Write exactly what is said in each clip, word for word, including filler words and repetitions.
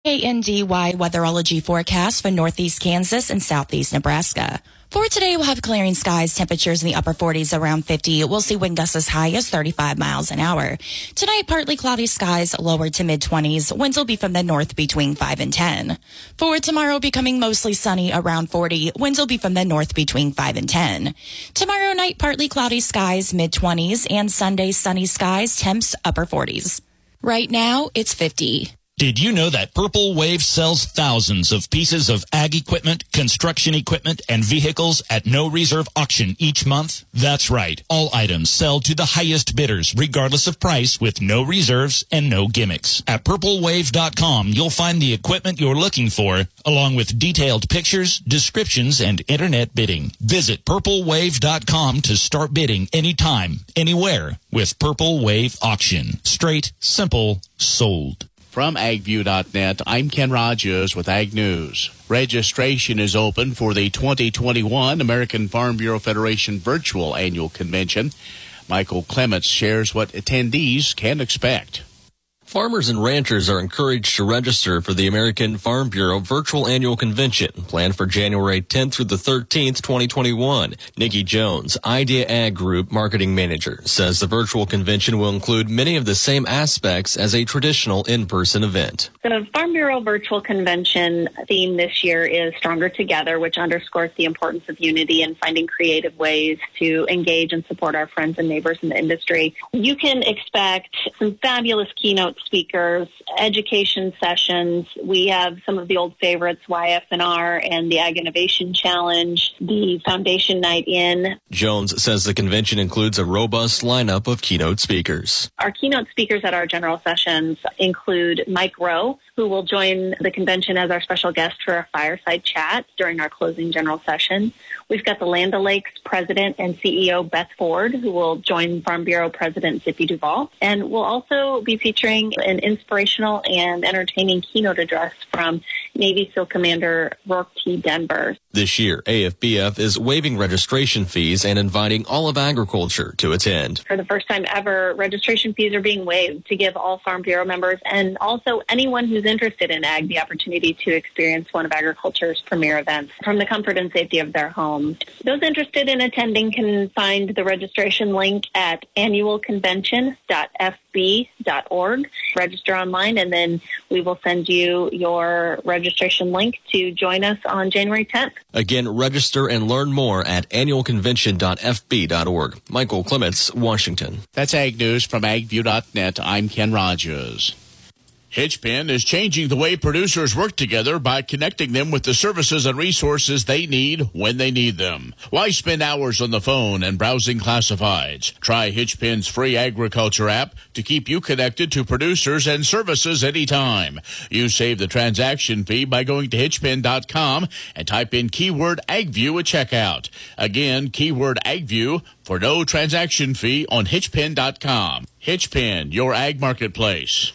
A N D Y weatherology forecast for northeast Kansas and southeast Nebraska. For today, we'll have clearing skies, temperatures in the upper forties, around fifty. We'll see wind gusts as high as thirty-five miles an hour. Tonight, partly cloudy skies, lower to mid-twenties. Winds will be from the north between five and ten. For tomorrow, becoming mostly sunny, around forty. Winds will be from the north between five and ten. Tomorrow night, partly cloudy skies, mid-twenties. And Sunday, sunny skies, temps upper forties. Right now, it's fifty. Did you know that Purple Wave sells thousands of pieces of ag equipment, construction equipment, and vehicles at no reserve auction each month? That's right. All items sell to the highest bidders, regardless of price, with no reserves and no gimmicks. At purple wave dot com, you'll find the equipment you're looking for, along with detailed pictures, descriptions, and internet bidding. Visit purple wave dot com to start bidding anytime, anywhere with Purple Wave Auction. Straight, simple, sold. From ag view dot net, I'm Ken Rogers with Ag News. Registration is open for the twenty twenty-one American Farm Bureau Federation Virtual Annual Convention. Michael Clements shares what attendees can expect. Farmers and ranchers are encouraged to register for the American Farm Bureau Virtual Annual Convention, planned for January tenth through the thirteenth, twenty twenty-one. Nikki Jones, Idea Ag Group Marketing Manager, says the virtual convention will include many of the same aspects as a traditional in-person event. The Farm Bureau Virtual Convention theme this year is Stronger Together, which underscores the importance of unity and finding creative ways to engage and support our friends and neighbors in the industry. You can expect some fabulous keynote speakers, education sessions. We have some of the old favorites, Y F N R and the Ag Innovation Challenge, the Foundation Night In. Jones says the convention includes a robust lineup of keynote speakers. Our keynote speakers at our general sessions include Mike Rowe, who will join the convention as our special guest for a fireside chat during our closing general session. We've got the Land O'Lakes President and C E O Beth Ford, who will join Farm Bureau President Zippy Duvall. And we'll also be featuring an inspirational and entertaining keynote address from Navy SEAL Commander Rourke T. Denver. This year, A F B F is waiving registration fees and inviting all of agriculture to attend. For the first time ever, registration fees are being waived to give all Farm Bureau members and also anyone who's interested in ag the opportunity to experience one of agriculture's premier events from the comfort and safety of their home. Those interested in attending can find the registration link at annual convention dot f b dot org. Register online, and then we will send you your registration link to join us on January tenth. Again, register and learn more at annual convention dot f b dot org. Michael Clements, Washington. That's Ag News from ag view dot net. I'm Ken Rogers. Hitchpin is changing the way producers work together by connecting them with the services and resources they need when they need them. Why spend hours on the phone and browsing classifieds? Try Hitchpin's free agriculture app to keep you connected to producers and services anytime. You save the transaction fee by going to hitchpin dot com and type in keyword AgView at checkout. Again, keyword AgView for no transaction fee on hitchpin dot com. Hitchpin, your ag marketplace.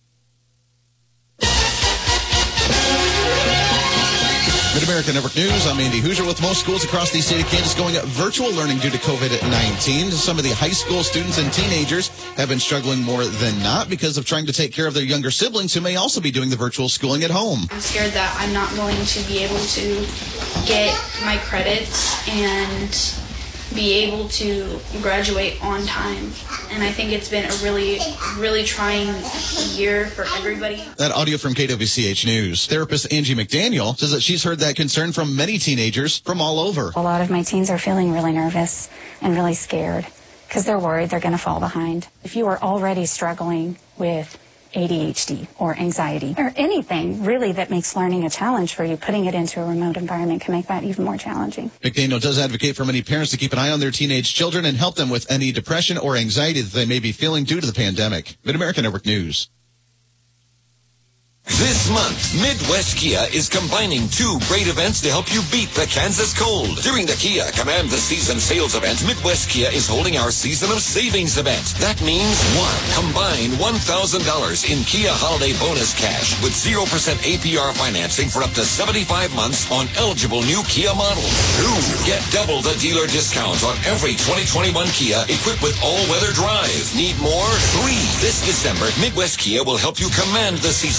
Mid-America Network News, I'm Andy Hoosier. With most schools across the state of Kansas going virtual learning due to covid nineteen, some of the high school students and teenagers have been struggling more than not because of trying to take care of their younger siblings who may also be doing the virtual schooling at home. I'm scared that I'm not going to be able to get my credits and be able to graduate on time. And I think it's been a really, really trying year for everybody. That audio from K W C H News. Therapist Angie McDaniel says that she's heard that concern from many teenagers from all over. A lot of my teens are feeling really nervous and really scared because they're worried they're going to fall behind. If you are already struggling with A D H D or anxiety or anything really that makes learning a challenge for you, putting it into a remote environment can make that even more challenging. McDaniel does advocate for many parents to keep an eye on their teenage children and help them with any depression or anxiety that they may be feeling due to the pandemic. Mid-America Network News. This month, Midwest Kia is combining two great events to help you beat the Kansas cold. During the Kia Command the Season sales event, Midwest Kia is holding our Season of Savings event. That means, one, combine one thousand dollars in Kia Holiday Bonus Cash with zero percent A P R financing for up to seventy-five months on eligible new Kia models. Two, get double the dealer discount on every twenty twenty-one Kia equipped with all-weather drive. Need more? Three, this December, Midwest Kia will help you command the season with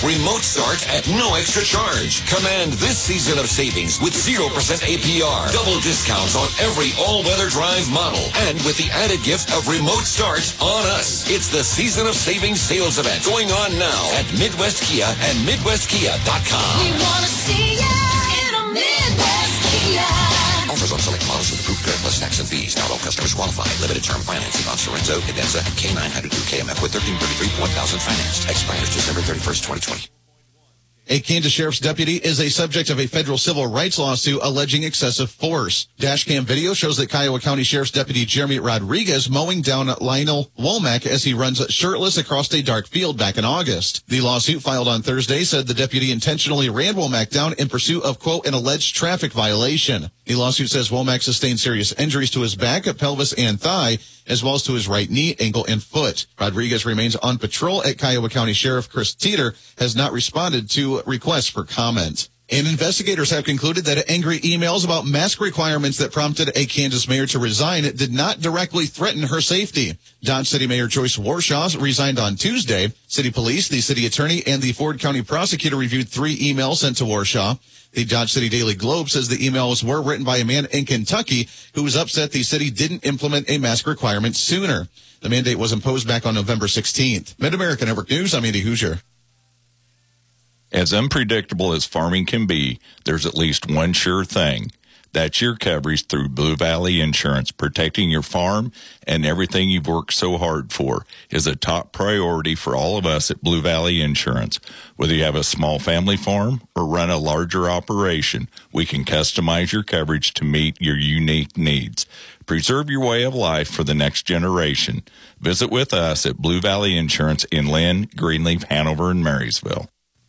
Remote start at no extra charge. Command this season of savings with zero percent A P R. Double discounts on every all-weather drive model. And with the added gift of remote start on us. It's the season of savings sales event going on now at Midwest Kia and Midwest Kia dot com. We want to see ya in a Midwest Kia. Offers on select models with approved credit plus tax and fees. Not all customers qualify. Limited term financing on Sorento, Cadenza, and K nine hundred two K M F with thirteen thirty-three one thousand financed. Expires December thirty-first, twenty twenty. A Kansas sheriff's deputy is a subject of a federal civil rights lawsuit alleging excessive force. Dashcam video shows that Kiowa County Sheriff's Deputy Jeremy Rodriguez mowing down Lionel Womack as he runs shirtless across a dark field back in August. The lawsuit filed on Thursday said the deputy intentionally ran Womack down in pursuit of, quote, an alleged traffic violation. The lawsuit says Womack sustained serious injuries to his back, pelvis, and thigh, as well as to his right knee, ankle, and foot. Rodriguez remains on patrol at Kiowa County Sheriff Chris Teeter has not responded to requests for comment. And investigators have concluded that angry emails about mask requirements that prompted a Kansas mayor to resign did not directly threaten her safety. Dodge City Mayor Joyce Warshaw resigned on Tuesday. City police, the city attorney, and the Ford County prosecutor reviewed three emails sent to Warshaw. The Dodge City Daily Globe says the emails were written by a man in Kentucky who was upset the city didn't implement a mask requirement sooner. The mandate was imposed back on November sixteenth. Mid-America Network News, I'm Andy Hoosier. As unpredictable as farming can be, there's at least one sure thing. That's your coverage through Blue Valley Insurance. Protecting your farm and everything you've worked so hard for is a top priority for all of us at Blue Valley Insurance. Whether you have a small family farm or run a larger operation, we can customize your coverage to meet your unique needs. Preserve your way of life for the next generation. Visit with us at Blue Valley Insurance in Lynn, Greenleaf, Hanover, and Marysville.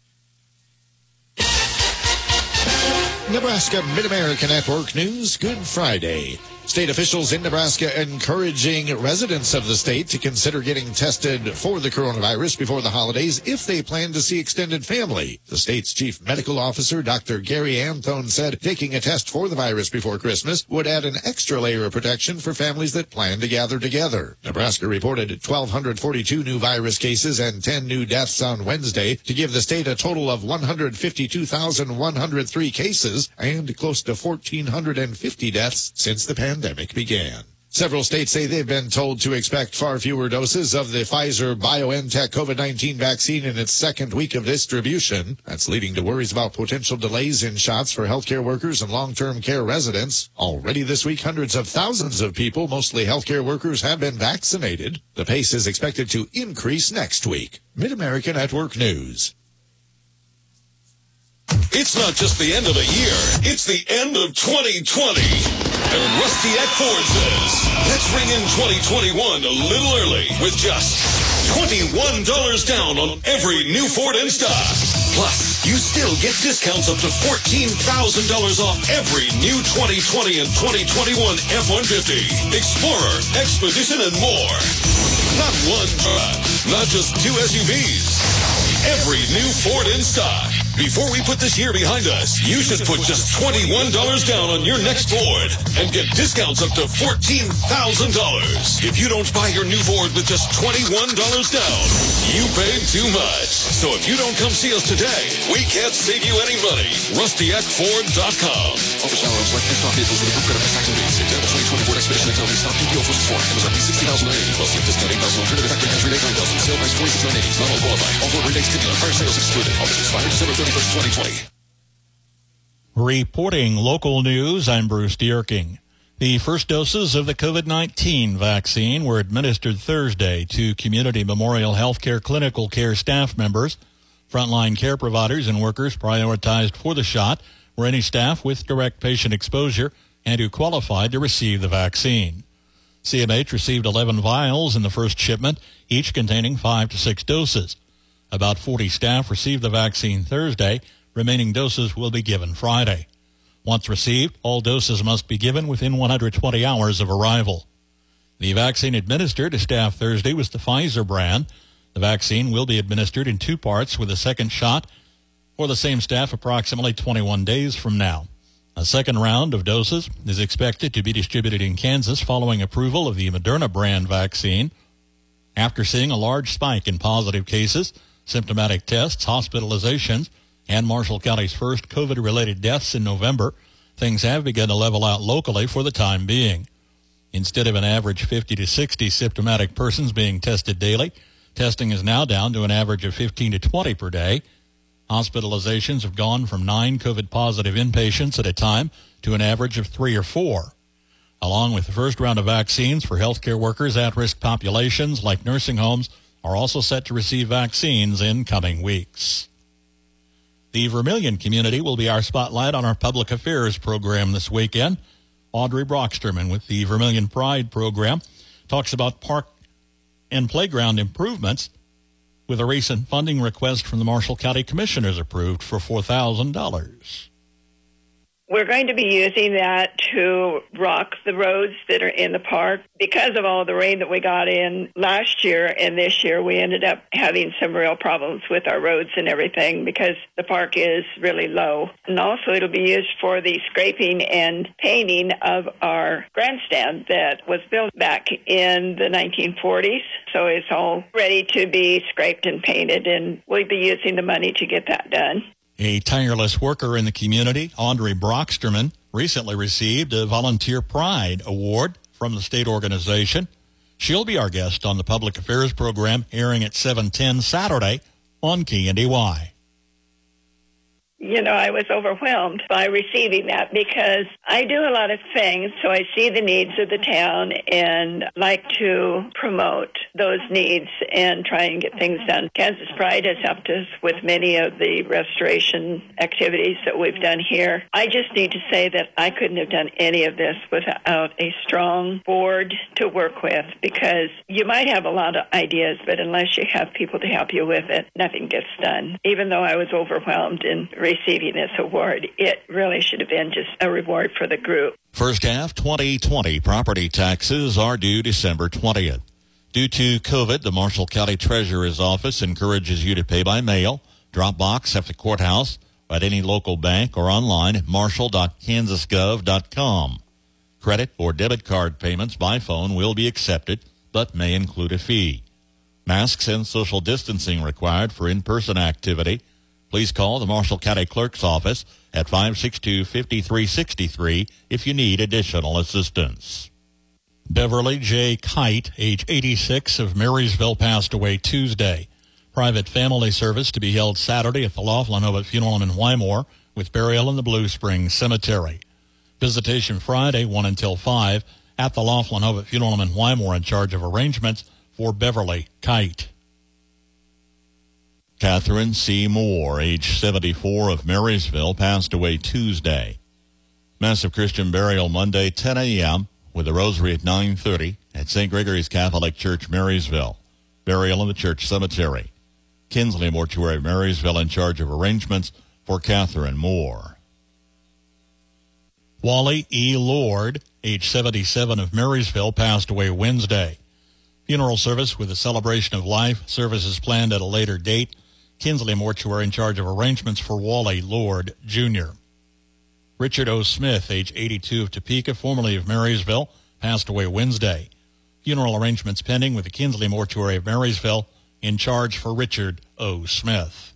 Nebraska Mid-America Network News, Good Friday. State officials in Nebraska encouraging residents of the state to consider getting tested for the coronavirus before the holidays if they plan to see extended family. The state's chief medical officer, Doctor Gary Anthone, said taking a test for the virus before Christmas would add an extra layer of protection for families that plan to gather together. Nebraska reported one thousand two hundred forty-two new virus cases and ten new deaths on Wednesday to give the state a total of one hundred fifty-two thousand one hundred three cases and close to one thousand four hundred fifty deaths since the pandemic. pandemic began. Several states say they've been told to expect far fewer doses of the Pfizer-BioNTech COVID nineteen vaccine in its second week of distribution. That's leading to worries about potential delays in shots for healthcare workers and long-term care residents. Already this week, hundreds of thousands of people, mostly healthcare workers, have been vaccinated. The pace is expected to increase next week. Mid-America Network News. It's not just the end of a year, it's the end of twenty twenty. And Rusty at Ford says, let's ring in twenty twenty-one a little early with just twenty-one dollars down on every new Ford in stock. Plus, you still get discounts up to fourteen thousand dollars off every new twenty twenty and twenty twenty-one F one fifty, Explorer, Expedition, and more. Not one truck, not just two S U Vs. Every new Ford in stock. Before we put this year behind us, you should put just twenty-one dollars down on your next Ford and get discounts up to fourteen thousand dollars. If you don't buy your new Ford with just twenty-one dollars down, you paid too much. So if you don't come see us today, we can't save you any money. Rusty at Ford dot com. Offer valid on select stock vehicles with approved credit by tax and fees. Example twenty twenty Ford Expedition X L V stock P P O first four. M S R P sixty thousand nine hundred eighty plus discount eight thousand. Alternative factory cash rebate nine thousand. Sale price twenty-six thousand nine hundred eighty. Not all qualify. All Ford rebates to dealer. Prior sales excluded. Offers expire December thirty-first, twenty twenty. Reporting local news, I'm Bruce Dierking. The first doses of the COVID nineteen vaccine were administered Thursday to Community Memorial Healthcare clinical care staff members. Frontline care providers and workers prioritized for the shot were any staff with direct patient exposure and who qualified to receive the vaccine. C M H received eleven vials in the first shipment, each containing five to six doses. About forty staff received the vaccine Thursday. Remaining doses will be given Friday. Once received, all doses must be given within one hundred twenty hours of arrival. The vaccine administered to staff Thursday was the Pfizer brand. The vaccine will be administered in two parts with a second shot for the same staff approximately twenty-one days from now. A second round of doses is expected to be distributed in Kansas following approval of the Moderna brand vaccine. After seeing a large spike in positive cases, symptomatic tests, hospitalizations, and Marshall County's first COVID-related deaths in November, things have begun to level out locally for the time being. Instead of an average fifty to sixty symptomatic persons being tested daily, testing is now down to an average of fifteen to twenty per day. Hospitalizations have gone from nine COVID-positive inpatients at a time to an average of three or four. Along with the first round of vaccines for healthcare workers, at-risk populations like nursing homes are also set to receive vaccines in coming weeks. The Vermilion community will be our spotlight on our public affairs program this weekend. Audrey Brocksterman with the Vermilion Pride program talks about park and playground improvements with a recent funding request from the Marshall County Commissioners approved for four thousand dollars. We're going to be using that to rock the roads that are in the park. Because of all the rain that we got in last year and this year, we ended up having some real problems with our roads and everything because the park is really low. And also it'll be used for the scraping and painting of our grandstand that was built back in the nineteen forties. So it's all ready to be scraped and painted, and we'll be using the money to get that done. A tireless worker in the community, Audrey Brocksterman, recently received a Volunteer Pride Award from the state organization. She'll be our guest on the Public Affairs program, airing at seven ten Saturday on K N D Y. You know, I was overwhelmed by receiving that because I do a lot of things, so I see the needs of the town and like to promote those needs and try and get things done. Kansas Pride has helped us with many of the restoration activities that we've done here. I just need to say that I couldn't have done any of this without a strong board to work with, because you might have a lot of ideas, but unless you have people to help you with it, nothing gets done. Even though I was overwhelmed in receiving this award, it really should have been just a reward for the group. First half twenty twenty property taxes are due December twentieth. Due to COVID, the Marshall County Treasurer's Office encourages you to pay by mail, drop box at the courthouse, at any local bank, or online at marshall dot kansas gov dot com. Credit or debit card payments by phone will be accepted, but may include a fee. Masks and social distancing required for in-person activity. Please call the Marshall County Clerk's Office at five six two, five three six three if you need additional assistance. Beverly J. Kite, age eighty-six, of Marysville, passed away Tuesday. Private family service to be held Saturday at the Laughlin Hovitt Funeral Home in Wymore, with burial in the Blue Springs Cemetery. Visitation Friday, one until five, at the Laughlin Hovitt Funeral Home in Wymore, in charge of arrangements for Beverly Kite. Catherine C. Moore, age seventy-four, of Marysville, passed away Tuesday. Mass of Christian burial Monday, ten a.m., with the rosary at nine thirty at Saint Gregory's Catholic Church, Marysville. Burial in the church cemetery. Kinsley Mortuary, Marysville, in charge of arrangements for Catherine Moore. Wally E. Lord, age seventy-seven, of Marysville, passed away Wednesday. Funeral service with a celebration of life. Services planned at a later date. Kinsley Mortuary, in charge of arrangements for Wally Lord, Junior Richard O. Smith, age eighty-two, of Topeka, formerly of Marysville, passed away Wednesday. Funeral arrangements pending with the Kinsley Mortuary of Marysville, in charge for Richard O. Smith.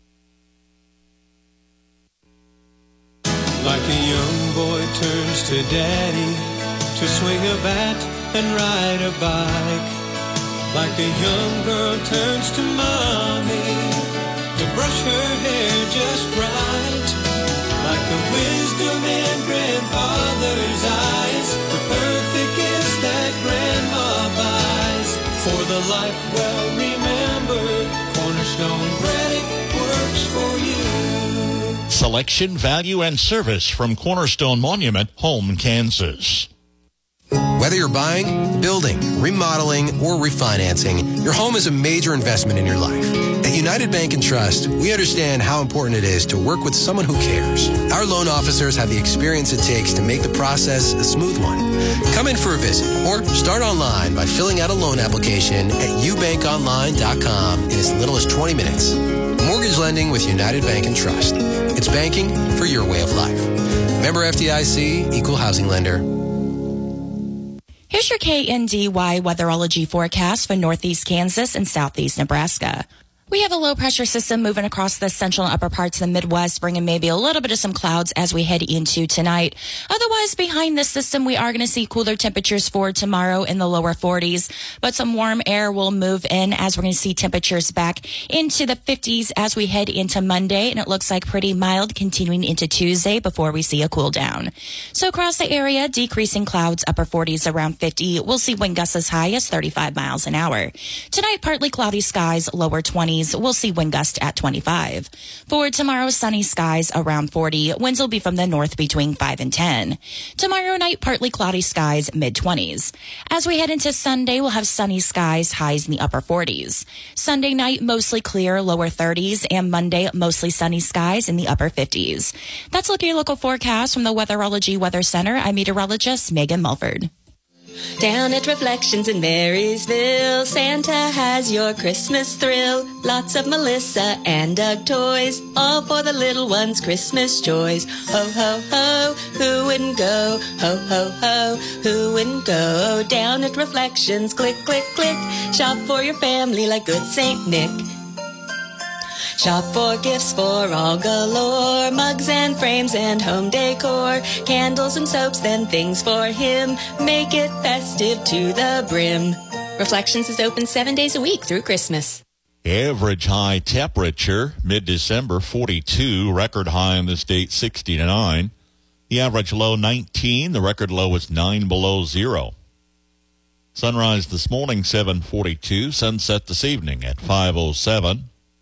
Like a young boy turns to daddy to swing a bat and ride a bike. Like a young girl turns to mommy to brush her hair just right. Like the wisdom in grandfather's eyes, the perfect kiss that grandma buys. For the life well remembered, Cornerstone Bread works for you. Selection, value, and service from Cornerstone Monument, Home, Kansas. Whether you're buying, building, remodeling, or refinancing, your home is a major investment in your life. At United Bank and Trust, we understand how important it is to work with someone who cares. Our loan officers have the experience it takes to make the process a smooth one. Come in for a visit or start online by filling out a loan application at u bank online dot com in as little as twenty minutes. Mortgage lending with United Bank and Trust. It's banking for your way of life. Member F D I C, Equal Housing Lender. Here's your K N D Y weatherology forecast for northeast Kansas and southeast Nebraska. We have a low pressure system moving across the central and upper parts of the Midwest, bringing maybe a little bit of some clouds as we head into tonight. Otherwise, behind this system, we are going to see cooler temperatures for tomorrow in the lower forties, but some warm air will move in as we're going to see temperatures back into the fifties as we head into Monday, and it looks like pretty mild continuing into Tuesday before we see a cool down. So across the area, decreasing clouds, upper forties around fifty. We'll see wind gusts as high as thirty-five miles an hour. Tonight, partly cloudy skies, lower twenties. We'll see wind gust at twenty-five. For tomorrow, sunny skies around forty. Winds will be from the north between five and ten. Tomorrow night, partly cloudy skies, mid twenties. As we head into Sunday, we'll have sunny skies, highs in the upper forties. Sunday night, mostly clear, lower thirties, and Monday, mostly sunny skies in the upper fifties. That's a look at your local forecast from the Weatherology Weather Center. I'm meteorologist Megan Mulford. Down at Reflections in Marysville, Santa has your Christmas thrill. Lots of Melissa and Doug toys, all for the little ones' Christmas joys. Ho, ho, ho, who wouldn't go? Ho, ho, ho, who wouldn't go? Down at Reflections, click, click, click. Shop for your family like good Saint Nick. Shop for gifts for all galore, mugs and frames and home decor, candles and soaps, then things for him. Make it festive to the brim. Reflections is open seven days a week through Christmas. Average high temperature, mid-December, forty-two. Record high in the state, sixty-nine. The average low, nineteen. The record low is nine below zero. Sunrise this morning, seven forty-two. Sunset this evening at five oh seven.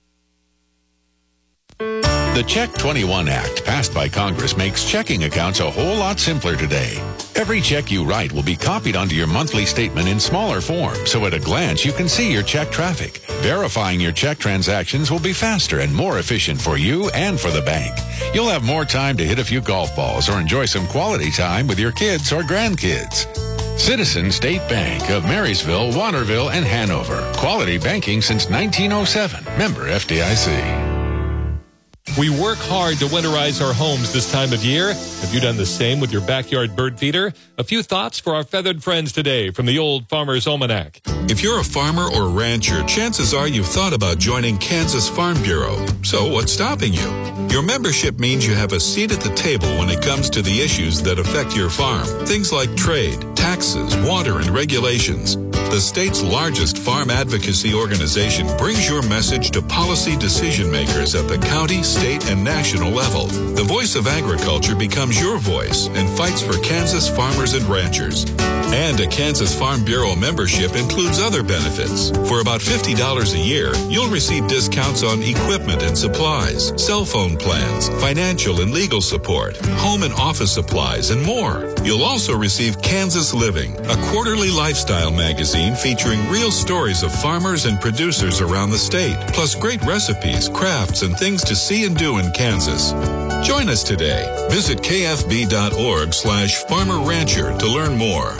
The Check twenty-one Act, passed by Congress, makes checking accounts a whole lot simpler today. Every check you write will be copied onto your monthly statement in smaller form, so at a glance you can see your check traffic. Verifying your check transactions will be faster and more efficient for you and for the bank. You'll have more time to hit a few golf balls or enjoy some quality time with your kids or grandkids. Citizen State Bank of Marysville, Waterville, and Hanover. Quality banking since nineteen oh seven. Member F D I C. We work hard to winterize our homes this time of year. Have you done the same with your backyard bird feeder? A few thoughts for our feathered friends today from the Old Farmer's Almanac. If you're a farmer or rancher, chances are you've thought about joining Kansas Farm Bureau. So what's stopping you? Your membership means you have a seat at the table when it comes to the issues that affect your farm. Things like trade, taxes, water, and regulations. The state's largest farm advocacy organization brings your message to policy decision makers at the county, state, and national level. The voice of agriculture becomes your voice and fights for Kansas farmers and ranchers. And a Kansas Farm Bureau membership includes other benefits. For about fifty dollars a year, you'll receive discounts on equipment and supplies, cell phone plans, financial and legal support, home and office supplies, and more. You'll also receive Kansas Living, a quarterly lifestyle magazine featuring real stories of farmers and producers around the state, plus great recipes, crafts, and things to see and do in Kansas. Join us today. Visit kfb.org slash farmer rancher to learn more.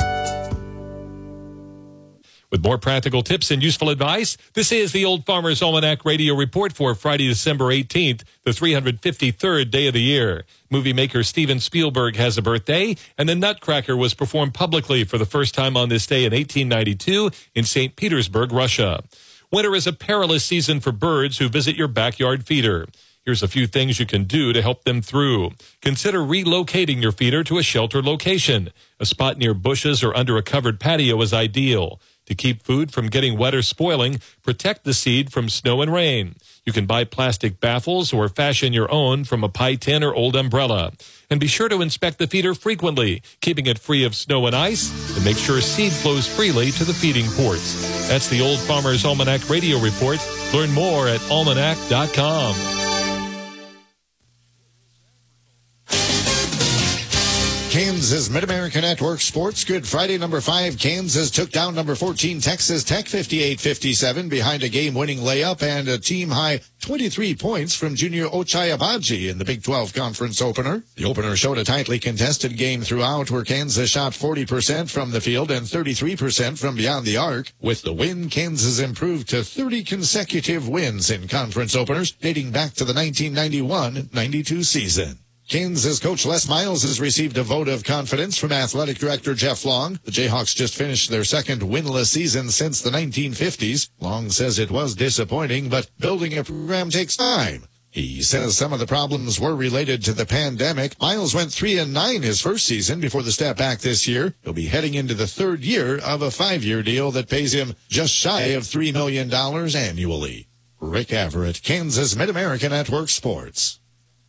With more practical tips and useful advice, this is the Old Farmer's Almanac Radio Report for Friday, December eighteenth, the three hundred fifty-third day of the year. Movie maker Steven Spielberg has a birthday, and the Nutcracker was performed publicly for the first time on this day in eighteen ninety-two in Saint Petersburg, Russia. Winter is a perilous season for birds who visit your backyard feeder. Here's a few things you can do to help them through. Consider relocating your feeder to a shelter location. A spot near bushes or under a covered patio is ideal. To keep food from getting wet or spoiling, protect the seed from snow and rain. You can buy plastic baffles or fashion your own from a pie tin or old umbrella. And be sure to inspect the feeder frequently, keeping it free of snow and ice, and make sure seed flows freely to the feeding ports. That's the Old Farmer's Almanac Radio Report. Learn more at almanac dot com. Kansas Mid-America Network Sports. Good Friday, number five. Kansas took down number fourteen Texas Tech fifty-eight fifty-seven behind a game-winning layup and a team-high twenty-three points from Junior Ochayabaji in the Big twelve Conference opener. The opener showed a tightly contested game throughout, where Kansas shot forty percent from the field and thirty-three percent from beyond the arc. With the win, Kansas improved to thirty consecutive wins in conference openers dating back to the nineteen ninety-one ninety-two season. Kansas coach Les Miles has received a vote of confidence from athletic director Jeff Long. The Jayhawks just finished their second winless season since the nineteen fifties. Long says it was disappointing, but building a program takes time. He says some of the problems were related to the pandemic. Miles went three and nine his first season before the step back this year. He'll be heading into the third year of a five-year deal that pays him just shy of three million dollars annually. Rick Everett, Kansas Mid-America Network Sports.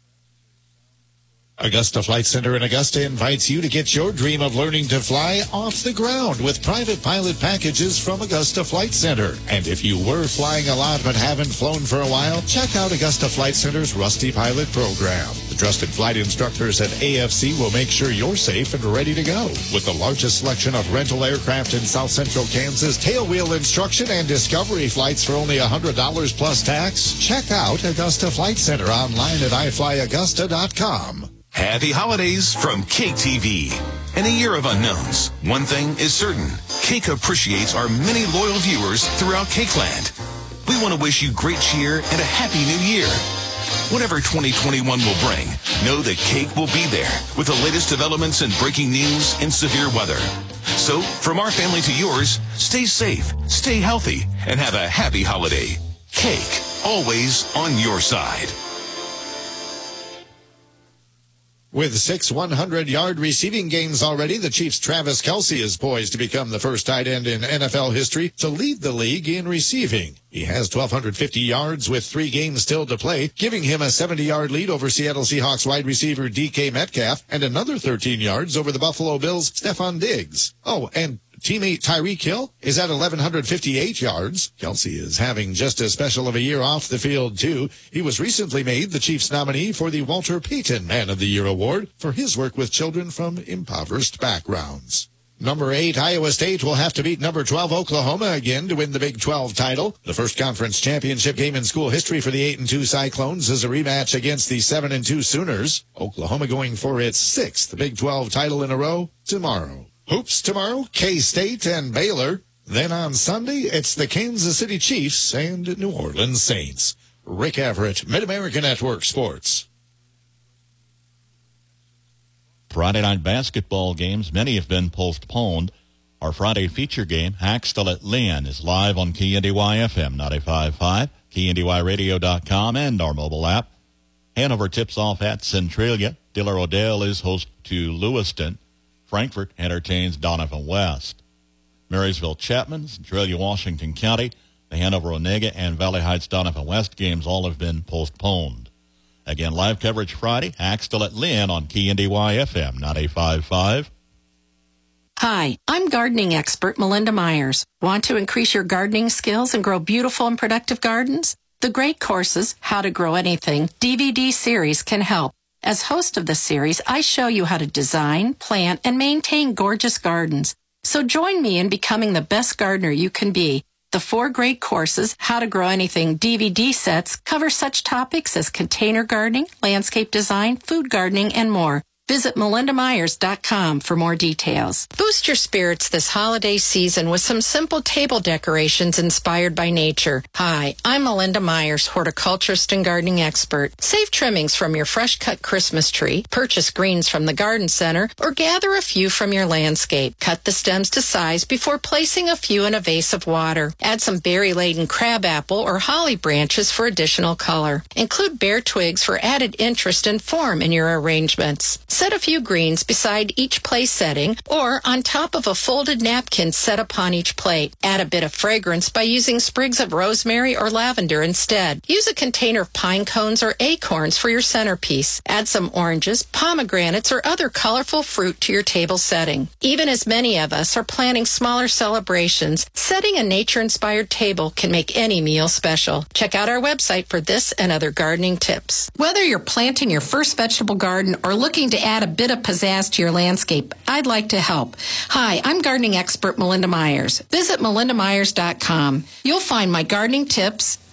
Augusta Flight Center in Augusta invites you to get your dream of learning to fly off the ground with private pilot packages from Augusta Flight Center. And if you were flying a lot but haven't flown for a while, check out Augusta Flight Center's Rusty Pilot program. The trusted flight instructors at A F C will make sure you're safe and ready to go. With the largest selection of rental aircraft in South Central Kansas, tailwheel instruction, and discovery flights for only one hundred dollars plus tax, check out Augusta Flight Center online at i fly augusta dot com. Happy holidays from Cake T V. In a year of unknowns, one thing is certain. Cake appreciates our many loyal viewers throughout Cakeland. We want to wish you great cheer and a happy new year. Whatever twenty twenty-one will bring, know that Cake will be there with the latest developments in breaking news and severe weather. So, from our family to yours, stay safe, stay healthy, and have a happy holiday. Cake, always on your side. With six hundred-yard receiving games already, the Chiefs' Travis Kelce is poised to become the first tight end in N F L history to lead the league in receiving. He has one thousand two hundred fifty yards with three games still to play, giving him a seventy-yard lead over Seattle Seahawks wide receiver D K Metcalf and another thirteen yards over the Buffalo Bills' Stephon Diggs. Oh, and teammate Tyreek Hill is at one thousand one hundred fifty-eight yards. Kelce is having just as special of a year off the field, too. He was recently made the Chiefs nominee for the Walter Payton Man of the Year award for his work with children from impoverished backgrounds. Number eight, Iowa State will have to beat number twelve, Oklahoma again to win the Big twelve title. The first conference championship game in school history for the eight and two Cyclones is a rematch against the seven and two Sooners. Oklahoma going for its sixth Big twelve title in a row tomorrow. Hoops tomorrow, K-State and Baylor. Then on Sunday, it's the Kansas City Chiefs and New Orleans Saints. Rick Everett, Mid-America Network Sports. Friday night basketball games, many have been postponed. Our Friday feature game, Haxtell at Lynn, is live on K N D Y F M ninety-five point five, K N D Y radio dot com, and our mobile app. Hanover tips off at Centralia. Diller Odell is host to Lewiston. Frankfort entertains Donovan West. Marysville Chapman, Centralia, Washington County, the Hanover Onega, and Valley Heights Donovan West games all have been postponed. Again, live coverage Friday, Haxtell at Lynn on K N D Y F M ninety-five point five. Hi, I'm gardening expert Melinda Myers. Want to increase your gardening skills and grow beautiful and productive gardens? The Great Courses, How to Grow Anything D V D series can help. As host of the series, I show you how to design, plant, and maintain gorgeous gardens. So join me in becoming the best gardener you can be. The four Great Courses, How to Grow Anything D V D sets cover such topics as container gardening, landscape design, food gardening, and more. Visit melinda myers dot com for more details. Boost your spirits this holiday season with some simple table decorations inspired by nature. Hi, I'm Melinda Myers, horticulturist and gardening expert. Save trimmings from your fresh-cut Christmas tree, purchase greens from the garden center, or gather a few from your landscape. Cut the stems to size before placing a few in a vase of water. Add some berry-laden crabapple or holly branches for additional color. Include bare twigs for added interest and form in your arrangements. Set a few greens beside each place setting or on top of a folded napkin set upon each plate. Add a bit of fragrance by using sprigs of rosemary or lavender instead. Use a container of pine cones or acorns for your centerpiece. Add some oranges, pomegranates, or other colorful fruit to your table setting. Even as many of us are planning smaller celebrations, setting a nature-inspired table can make any meal special. Check out our website for this and other gardening tips. Whether you're planting your first vegetable garden or looking to add a bit of pizzazz to your landscape, I'd like to help. Hi, I'm gardening expert Melinda Myers. Visit melinda myers dot com. You'll find my gardening tips,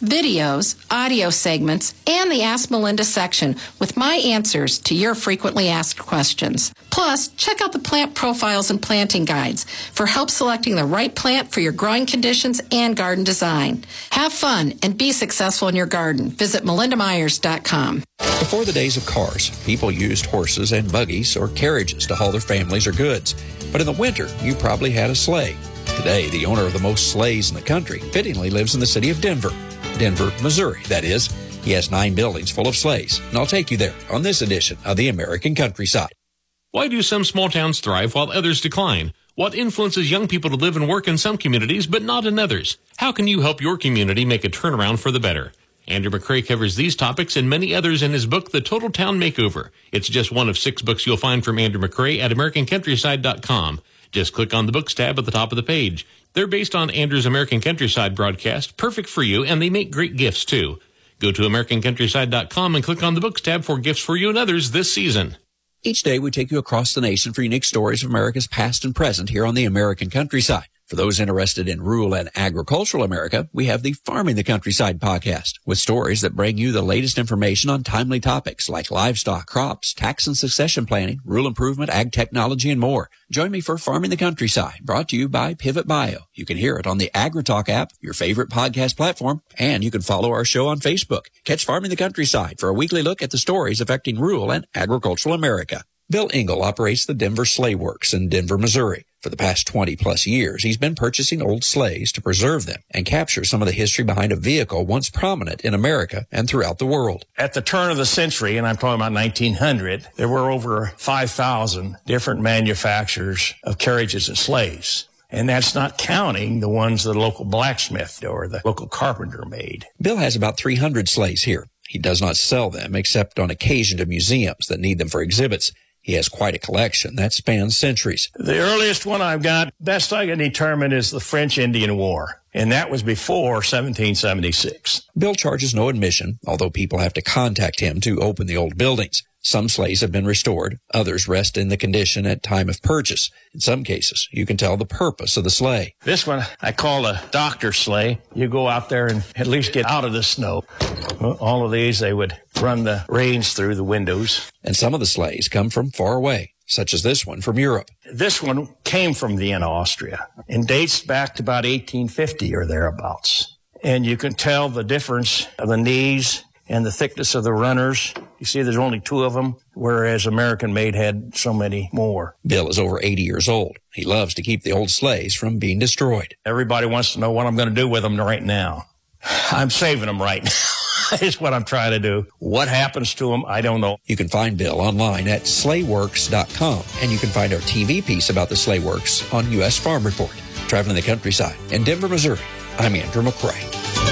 videos, audio segments, and the Ask Melinda section with my answers to your frequently asked questions. Plus, check out the plant profiles and planting guides for help selecting the right plant for your growing conditions and garden design. Have fun and be successful in your garden. Visit melinda myers dot com. Before the days of cars, people used horses and buggies or carriages to haul their families or goods. But in the winter, you probably had a sleigh. Today, the owner of the most sleighs in the country fittingly lives in the city of Denver. Denver, Missouri, that is. He has nine buildings full of sleighs, and I'll take you there on this edition of the American Countryside. Why do some small towns thrive while others decline? What influences young people to live and work in some communities but not in others? How can you help your community make a turnaround for the better? Andrew McCrae covers these topics and many others in his book, The Total Town Makeover. It's just one of six books you'll find from Andrew McCrae at american countryside dot com. Just click on the books tab at the top of the page. They're based on Andrew's American Countryside broadcast, perfect for you, and they make great gifts, too. Go to american countryside dot com and click on the books tab for gifts for you and others this season. Each day, we take you across the nation for unique stories of America's past and present here on the American Countryside. For those interested in rural and agricultural America, we have the Farming the Countryside podcast with stories that bring you the latest information on timely topics like livestock, crops, tax and succession planning, rural improvement, ag technology, and more. Join me for Farming the Countryside, brought to you by Pivot Bio. You can hear it on the AgriTalk app, your favorite podcast platform, and you can follow our show on Facebook. Catch Farming the Countryside for a weekly look at the stories affecting rural and agricultural America. Bill Engel operates the Denver Sleigh Works in Denver, Missouri. For the past twenty plus years, he's been purchasing old sleighs to preserve them and capture some of the history behind a vehicle once prominent in America and throughout the world. At the turn of the century, and I'm talking about nineteen hundred, there were over five thousand different manufacturers of carriages and sleighs. And that's not counting the ones the local blacksmith or the local carpenter made. Bill has about three hundred sleighs here. He does not sell them except on occasion to museums that need them for exhibits. He has quite a collection that spans centuries. The earliest one I've got, best I can determine, is the French Indian War. And that was before seventeen seventy-six. Bill charges no admission, although people have to contact him to open the old buildings. Some sleighs have been restored. Others rest in the condition at time of purchase. In some cases, you can tell the purpose of the sleigh. This one I call a doctor sleigh. You go out there and at least get out of the snow. Well, all of these, they would run the rains through the windows. And some of the sleighs come from far away, such as this one from Europe. This one came from Vienna, Austria, and dates back to about eighteen fifty or thereabouts. And you can tell the difference of the knees and the thickness of the runners. You see there's only two of them, whereas American-made had so many more. Bill is over eighty years old. He loves to keep the old sleighs from being destroyed. Everybody wants to know what I'm going to do with them right now. I'm saving them right now. Is what I'm trying to do. What happens to them, I don't know. You can find Bill online at sleigh works dot com, and you can find our T V piece about the Sleigh Works on U S Farm Report. Traveling the Countryside in Denver, Missouri, I'm Andrew McCrae.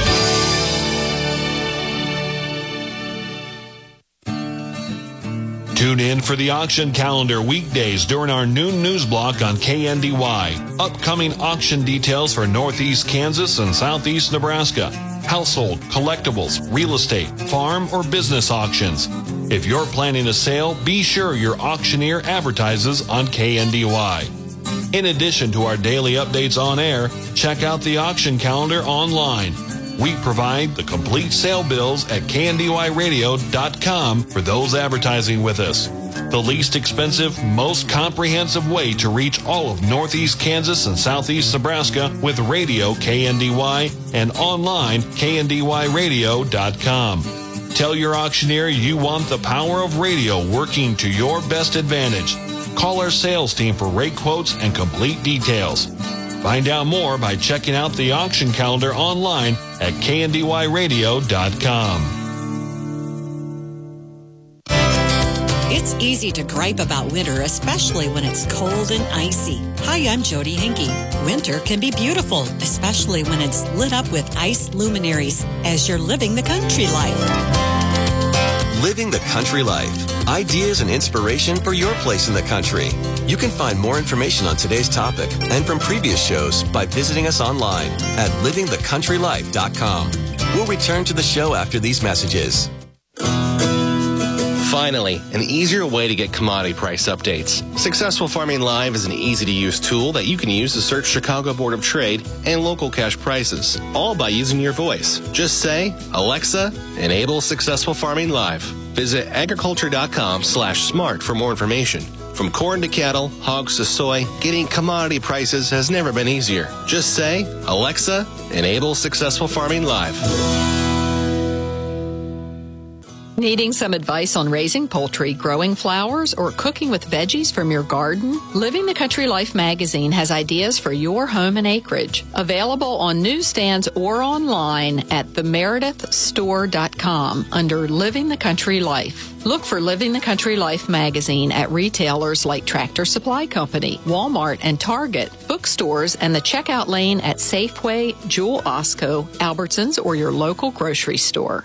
Tune in for the auction calendar weekdays during our noon news block on K N D Y. Upcoming auction details for Northeast Kansas and Southeast Nebraska. Household, collectibles, real estate, farm, or business auctions. If you're planning a sale, be sure your auctioneer advertises on K N D Y. In addition to our daily updates on air, check out the auction calendar online. We provide the complete sale bills at K N D Y radio dot com for those advertising with us. The least expensive, most comprehensive way to reach all of Northeast Kansas and Southeast Nebraska with radio K N D Y and online K N D Y radio dot com. Tell your auctioneer you want the power of radio working to your best advantage. Call our sales team for rate quotes and complete details. Find out more by checking out the auction calendar online at K N D Y radio dot com. It's easy to gripe about winter, especially when it's cold and icy. Hi, I'm Jody Henke. Winter can be beautiful, especially when it's lit up with ice luminaries as you're living the country life. Living the Country Life. Ideas and inspiration for your place in the country. You can find more information on today's topic and from previous shows by visiting us online at living the country life dot com. We'll return to the show after these messages. Finally, an easier way to get commodity price updates. Successful Farming Live is an easy-to-use tool that you can use to search Chicago Board of Trade and local cash prices, all by using your voice. Just say, Alexa, enable Successful Farming Live. Visit agriculture.com slash smart for more information. From corn to cattle, hogs to soy, getting commodity prices has never been easier. Just say, Alexa, enable Successful Farming Live. Needing some advice on raising poultry, growing flowers, or cooking with veggies from your garden? Living the Country Life magazine has ideas for your home and acreage. Available on newsstands or online at the meredith store dot com under Living the Country Life. Look for Living the Country Life magazine at retailers like Tractor Supply Company, Walmart, and Target, bookstores, and the checkout lane at Safeway, Jewel Osco, Albertsons, or your local grocery store.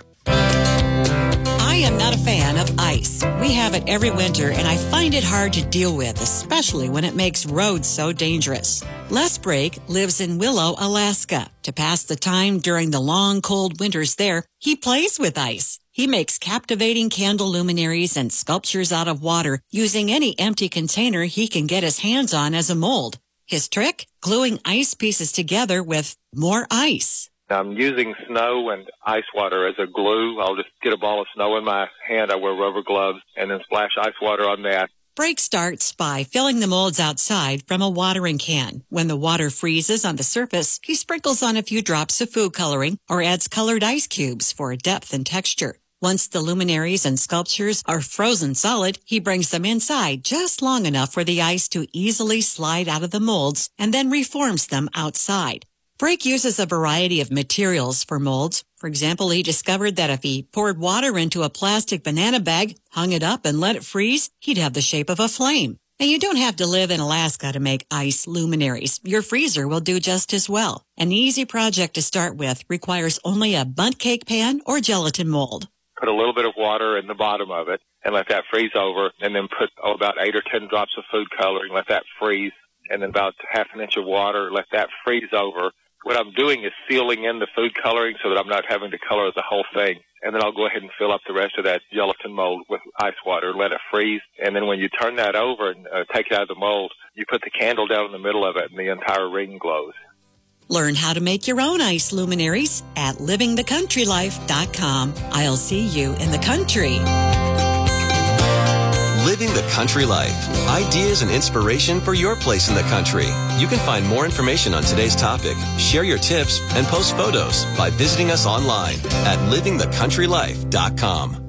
I am not a fan of ice. We have it every winter, and I find it hard to deal with, especially when it makes roads so dangerous. Les Brake lives in Willow, Alaska. To pass the time during the long, cold winters there, he plays with ice. He makes captivating candle luminaries and sculptures out of water using any empty container he can get his hands on as a mold. His trick? Gluing ice pieces together with more ice. I'm using snow and ice water as a glue. I'll just get a ball of snow in my hand. I wear rubber gloves and then splash ice water on that. Brake starts by filling the molds outside from a watering can. When the water freezes on the surface, he sprinkles on a few drops of food coloring or adds colored ice cubes for depth and texture. Once the luminaries and sculptures are frozen solid, he brings them inside just long enough for the ice to easily slide out of the molds and then reforms them outside. Brake uses a variety of materials for molds. For example, he discovered that if he poured water into a plastic banana bag, hung it up, and let it freeze, he'd have the shape of a flame. Now, you don't have to live in Alaska to make ice luminaries. Your freezer will do just as well. An easy project to start with requires only a bundt cake pan or gelatin mold. Put a little bit of water in the bottom of it and let that freeze over, and then put oh, about eight or ten drops of food coloring, let that freeze, and then about half an inch of water, let that freeze over. What I'm doing is sealing in the food coloring so that I'm not having to color the whole thing. And then I'll go ahead and fill up the rest of that gelatin mold with ice water, let it freeze. And then when you turn that over and uh, take it out of the mold, you put the candle down in the middle of it and the entire ring glows. Learn how to make your own ice luminaries at living the country life dot com. I'll see you in the country. Living the Country Life. Ideas and inspiration for your place in the country. You can find more information on today's topic, share your tips, and post photos by visiting us online at living the country life dot com.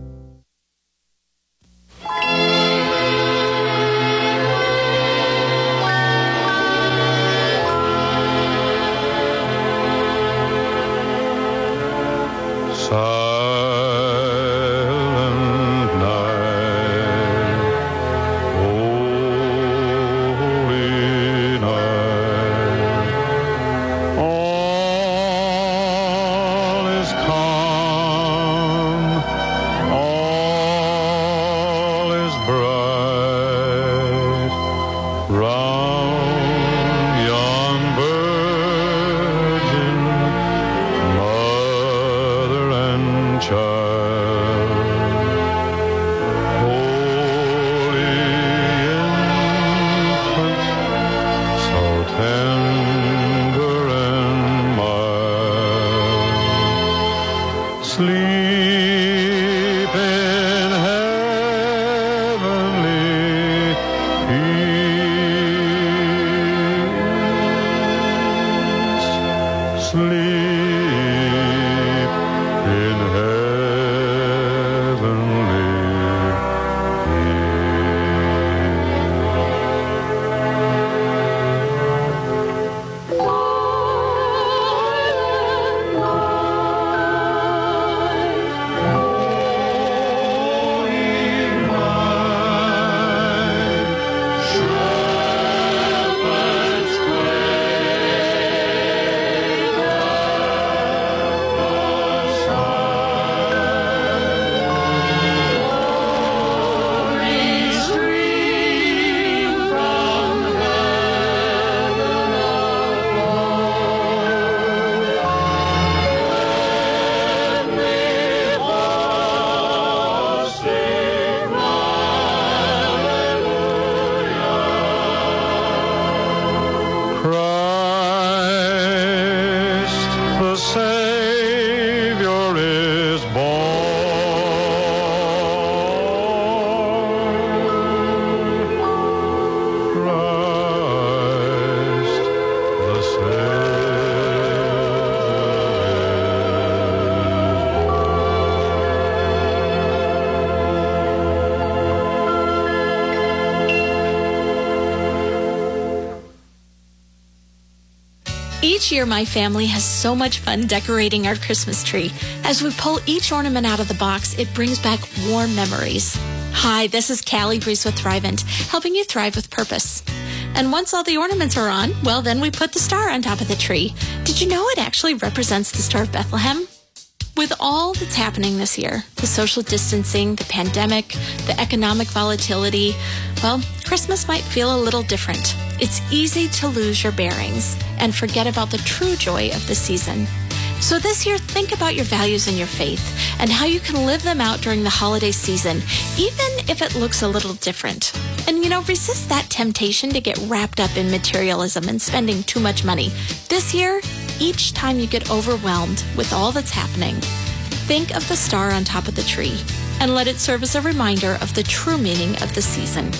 Each year, my family has so much fun decorating our Christmas tree. As we pull each ornament out of the box, it brings back warm memories. Hi, this is Callie Breeze with Thrivent, helping you thrive with purpose. And once all the ornaments are on, well, then we put the star on top of the tree. Did you know it actually represents the Star of Bethlehem? With all that's happening this year, the social distancing, the pandemic, the economic volatility, well, Christmas might feel a little different. It's easy to lose your bearings and forget about the true joy of the season. So this year, think about your values and your faith and how you can live them out during the holiday season, even if it looks a little different. And, you know, resist that temptation to get wrapped up in materialism and spending too much money. This year, each time you get overwhelmed with all that's happening, think of the star on top of the tree and let it serve as a reminder of the true meaning of the season.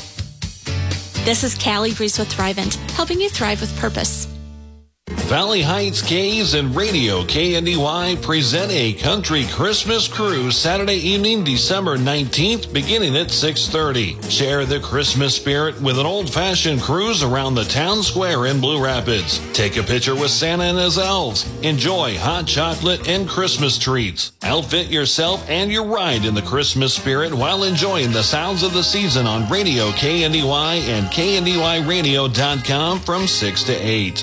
This is Callie Breeze with Thrivent, helping you thrive with purpose. Valley Heights Caves and Radio K N D Y present a country Christmas cruise Saturday evening, December nineteenth, beginning at six thirty. Share the Christmas spirit with an old-fashioned cruise around the town square in Blue Rapids. Take a picture with Santa and his elves. Enjoy hot chocolate and Christmas treats. Outfit yourself and your ride in the Christmas spirit while enjoying the sounds of the season on Radio K N D Y and K N D Y radio dot com from six to eight.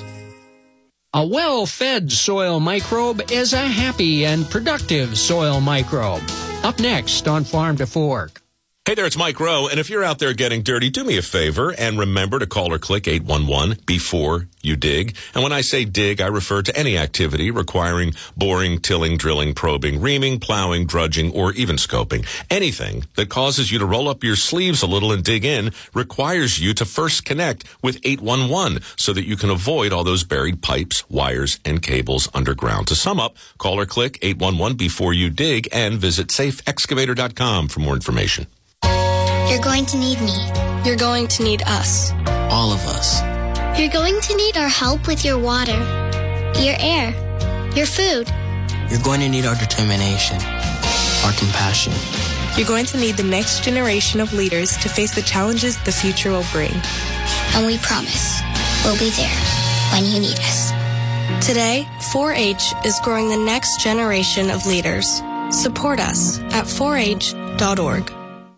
A well-fed soil microbe is a happy and productive soil microbe. Up next on Farm to Fork. Hey there, it's Mike Rowe, and if you're out there getting dirty, do me a favor and remember to call or click eight one one before you dig. And when I say dig, I refer to any activity requiring boring, tilling, drilling, probing, reaming, plowing, drudging, or even scoping. Anything that causes you to roll up your sleeves a little and dig in requires you to first connect with eight one one so that you can avoid all those buried pipes, wires, and cables underground. To sum up, call or click eight one one before you dig and visit safe excavator dot com for more information. You're going to need me. You're going to need us. All of us. You're going to need our help with your water, your air, your food. You're going to need our determination, our compassion. You're going to need the next generation of leaders to face the challenges the future will bring. And we promise we'll be there when you need us. Today, four H is growing the next generation of leaders. Support us at four H dot org.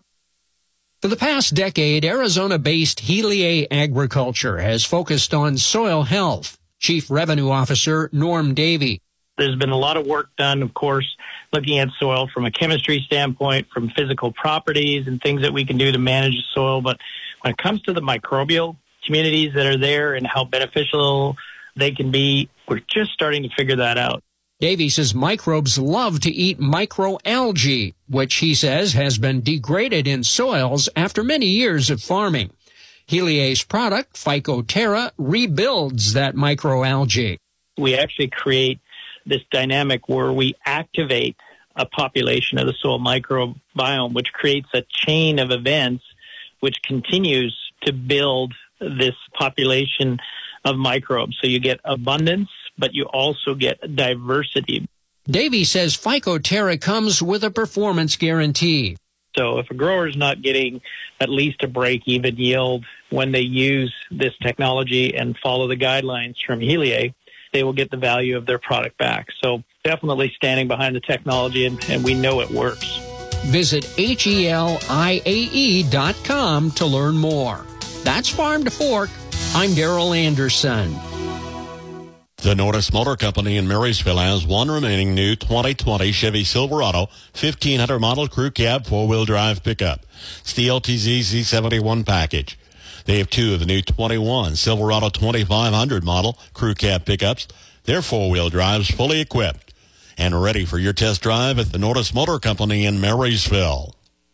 For the past decade, Arizona-based Helier Agriculture has focused on soil health. Chief Revenue Officer Norm Davey. There's been a lot of work done, of course, looking at soil from a chemistry standpoint, from physical properties and things that we can do to manage the soil. But when it comes to the microbial communities that are there and how beneficial they can be, we're just starting to figure that out. Davey says microbes love to eat microalgae, which he says has been degraded in soils after many years of farming. Helier's product, Phycoterra, rebuilds that microalgae. We actually create this dynamic where we activate a population of the soil microbiome, which creates a chain of events which continues to build this population of microbes. So you get abundance, but you also get diversity. Davey says Phycoterra comes with a performance guarantee. So if a grower is not getting at least a break-even yield when they use this technology and follow the guidelines from Helier, they will get the value of their product back. So definitely standing behind the technology, and, and we know it works. Visit H E L I A E dot com to learn more. That's Farm to Fork. I'm Darrell Anderson. The Norris Motor Company in Marysville has one remaining new twenty twenty Chevy Silverado fifteen hundred model crew cab four-wheel drive pickup. It's the L T Z Z seventy-one package. They have two of the new twenty-one Silverado twenty-five hundred model crew cab pickups. Their four-wheel drives fully equipped and ready for your test drive at the Norris Motor Company in Marysville.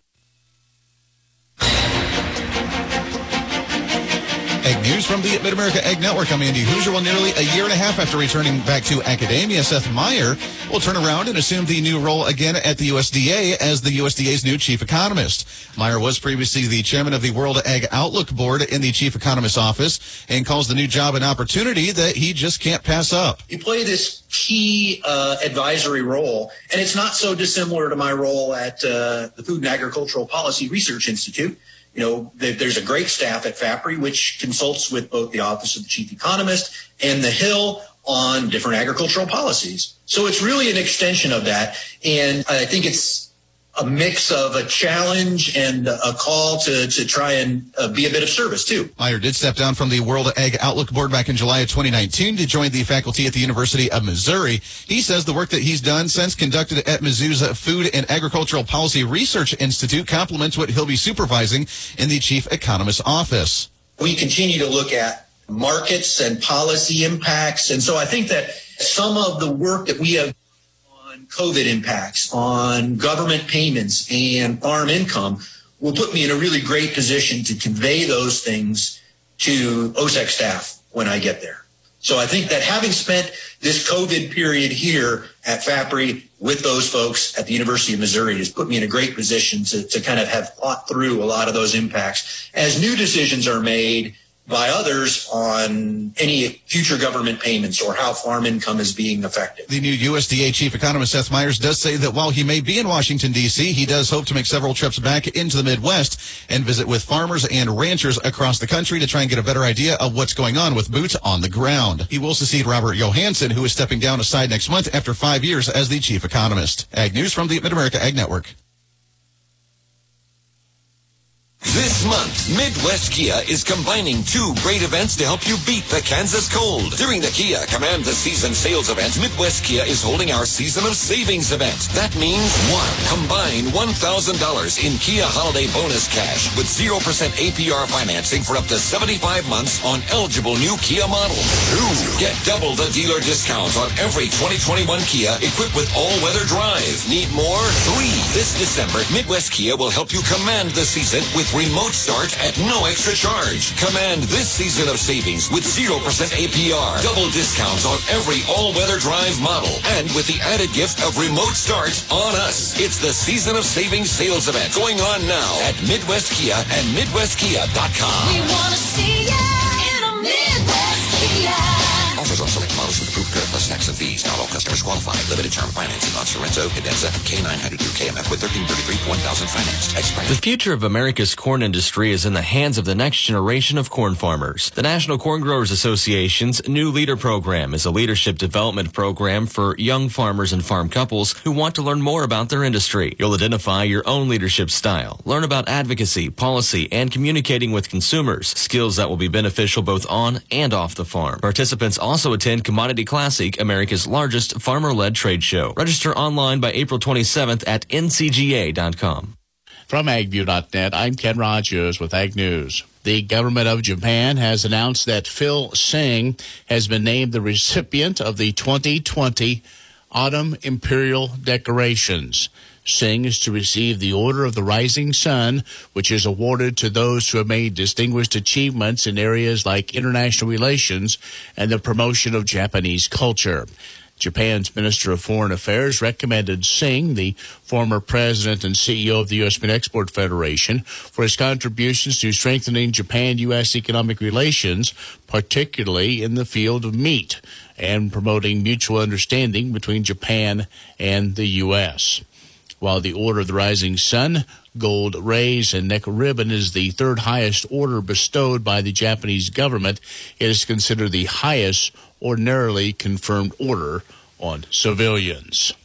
Ag News from the Mid-America Ag Network. I'm Andy Hoosier. Well, nearly a year and a half after returning back to academia, Seth Meyer will turn around and assume the new role again at the U S D A as the U S D A's new chief economist. Meyer was previously the chairman of the World Ag Outlook Board in the chief economist's office and calls the new job an opportunity that he just can't pass up. You play this key uh, advisory role, and it's not so dissimilar to my role at uh, the Food and Agricultural Policy Research Institute. You know, there's a great staff at FAPRI, which consults with both the Office of the Chief Economist and the Hill on different agricultural policies. So it's really an extension of that. And I think it's a mix of a challenge and a call to, to try and uh, be a bit of service, too. Meyer did step down from the World Ag Outlook Board back in July of twenty nineteen to join the faculty at the University of Missouri. He says the work that he's done since conducted at Mizzou's Food and Agricultural Policy Research Institute complements what he'll be supervising in the chief economist's office. We continue to look at markets and policy impacts. And so I think that some of the work that we have on COVID impacts, on government payments and farm income will put me in a really great position to convey those things to O S E C staff when I get there. So I think that having spent this COVID period here at FAPRI with those folks at the University of Missouri has put me in a great position to, to kind of have thought through a lot of those impacts as new decisions are made by others on any future government payments or how farm income is being affected. The new U S D A chief economist Seth Myers does say that while he may be in Washington, D C, he does hope to make several trips back into the Midwest and visit with farmers and ranchers across the country to try and get a better idea of what's going on with boots on the ground. He will succeed Robert Johansson, who is stepping down aside next month after five years as the chief economist. Ag News from the Mid-America Ag Network. This month, Midwest Kia is combining two great events to help you beat the Kansas cold. During the Kia Command the Season sales event, Midwest Kia is holding our Season of Savings event. That means, one, combine one thousand dollars in Kia Holiday Bonus Cash with zero percent A P R financing for up to seventy-five months on eligible new Kia models. Two, get double the dealer discount on every twenty twenty-one Kia equipped with all-weather drive. Need more? Three, this December, Midwest Kia will help you command the season with remote start at no extra charge. Command this season of savings with zero percent A P R. Double discounts on every all-weather drive model. And with the added gift of remote start on us. It's the Season of Savings sales event going on now at Midwest Kia and Midwest Kia dot com. We want to see ya in a Midwest Kia. Offers on select models with approved credit plus tax and fees. Not all customers qualify. Limited term financing on Sorrento, Cadenza, K nine hundred through K M F with thirteen thirty-three one thousand financed. Expired. The future of America's corn industry is in the hands of the next generation of corn farmers. The National Corn Growers Association's New Leader Program is a leadership development program for young farmers and farm couples who want to learn more about their industry. You'll identify your own leadership style, learn about advocacy, policy, and communicating with consumers, skills that will be beneficial both on and off the farm. Participants also attend Commodity Classic, America's largest farmer-led trade show. Register online by April twenty-seventh at N C G A dot com. From ag view dot net, I'm Ken Rogers with Ag News. The government of Japan has announced that Phil Singh has been named the recipient of the twenty twenty Autumn Imperial Decorations. Singh is to receive the Order of the Rising Sun, which is awarded to those who have made distinguished achievements in areas like international relations and the promotion of Japanese culture. Japan's Minister of Foreign Affairs recommended Singh, the former president and C E O of the U S Meat Export Federation, for his contributions to strengthening Japan-U S economic relations, particularly in the field of meat, and promoting mutual understanding between Japan and the U S While the Order of the Rising Sun, gold rays, and neck ribbon is the third highest order bestowed by the Japanese government, it is considered the highest ordinarily confirmed order on civilians.